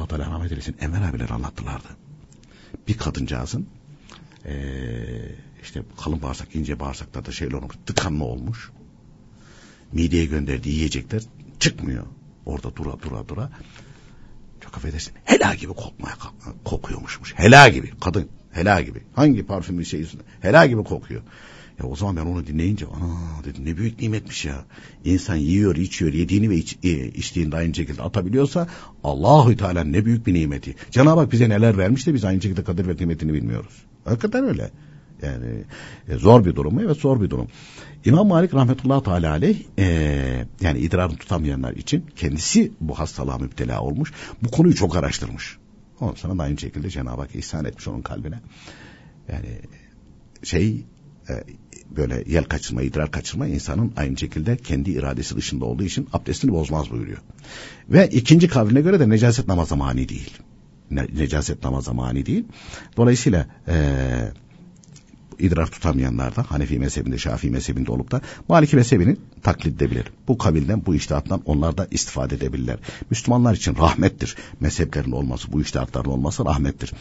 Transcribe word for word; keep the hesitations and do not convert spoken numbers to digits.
Teala rahmet eylesin, Enver abiler anlattılardı. Bir kadıncağızın ee, işte kalın bağırsak, ince bağırsaklarda şeyler olmuş, tıkanma olmuş. Mideye gönderdiği yiyecekler çıkmıyor. Orada dura dura dura. Çok affedersin, helal gibi kokmaya kokuyormuşmuş. Helal gibi kadın, helal gibi. Hangi parfümün şey üstünde? Helal gibi kokuyor. Ya o zaman ben onu dinleyince ana dedim, ne büyük nimetmiş ya. İnsan yiyor, içiyor, yediğini ve iç, e, içtiğini de aynı şekilde atabiliyorsa Allahu Teala ne büyük bir nimeti. Cenab-ı Hak bize neler vermiş de biz aynı şekilde kadir ve kıymetini bilmiyoruz. Hakikaten öyle. Yani e, zor bir durum mu? Evet, zor bir durum. İmam Malik rahmetullahi teala aleyh e, yani idrarını tutamayanlar için kendisi bu hastalığa müptela olmuş. Bu konuyu çok araştırmış. Ondan sonra da aynı şekilde Cenab-ı Hak ihsan etmiş onun kalbine. Yani şey e, böyle yel kaçırma, idrar kaçırma insanın aynı şekilde kendi iradesi dışında olduğu için abdestini bozmaz buyuruyor. Ve ikinci kavline göre de necaset namaza mani değil. Ne, necaset namaza mani değil. Dolayısıyla eee idrar tutamayanlar da Hanefi mezhebinde, Şafii mezhebinde olup da Maliki mezhebini taklit edebilir. Bu kabilden, bu içtihattan onlar da istifade edebilirler. Müslümanlar için rahmettir. Mezheplerin olması, bu içtihatların olması rahmettir.